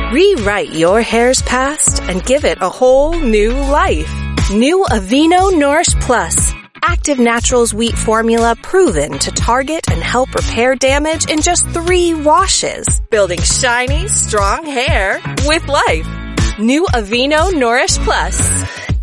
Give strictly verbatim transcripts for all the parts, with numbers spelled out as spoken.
Rewrite your hair's past and give it a whole new life. New Aveeno Nourish Plus. Active Naturals wheat formula proven to target and help repair damage in just three washes. Building shiny, strong hair with life. New Aveeno Nourish Plus.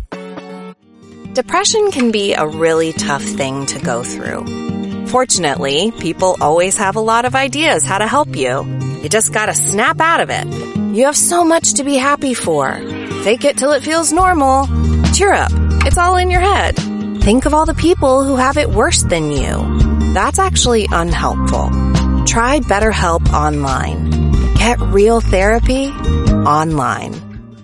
Depression can be a really tough thing to go through. Fortunately, people always have a lot of ideas how to help you. You just gotta snap out of it. You have so much to be happy for. Fake it till it feels normal. Cheer up. It's all in your head. Think of all the people who have it worse than you. That's actually unhelpful. Try BetterHelp online. Get real therapy online.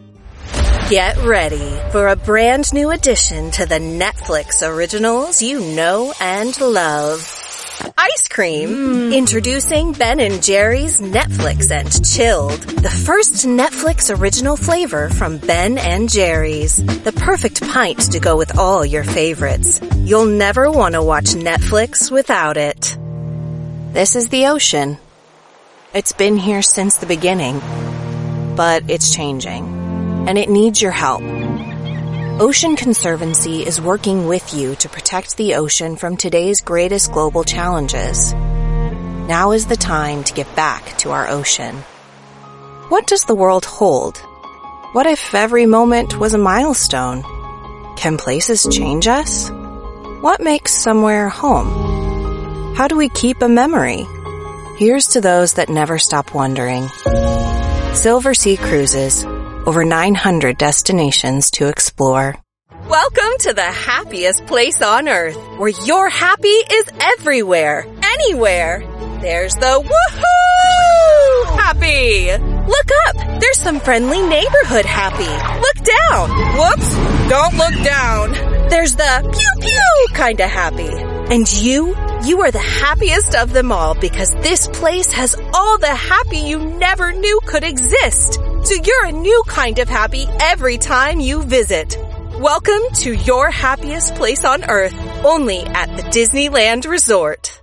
Get ready for a brand new addition to the Netflix originals you know and love. Ice cream. Mm. Introducing Ben and Jerry's Netflix and Chilled. The first Netflix original flavor from Ben and Jerry's. The perfect pint to go with all your favorites. You'll never want to watch Netflix without it. This is the ocean. It's been here since the beginning, but it's changing. And it needs your help. Ocean Conservancy is working with you to protect the ocean from today's greatest global challenges. Now is the time to give back to our ocean. What does the world hold? What if every moment was a milestone? Can places change us? What makes somewhere home? How do we keep a memory? Here's to those that never stop wondering. Silver Sea Cruises. Over nine hundred destinations to explore. Welcome to the happiest place on earth, where your happy is everywhere, anywhere. There's the woohoo happy. Look up. There's some friendly neighborhood happy. Look down. Whoops. Don't look down. There's the pew pew kind of happy. And you, you are the happiest of them all because this place has all the happy you never knew could exist. So you're a new kind of happy every time you visit. Welcome to your happiest place on earth, only at the Disneyland Resort.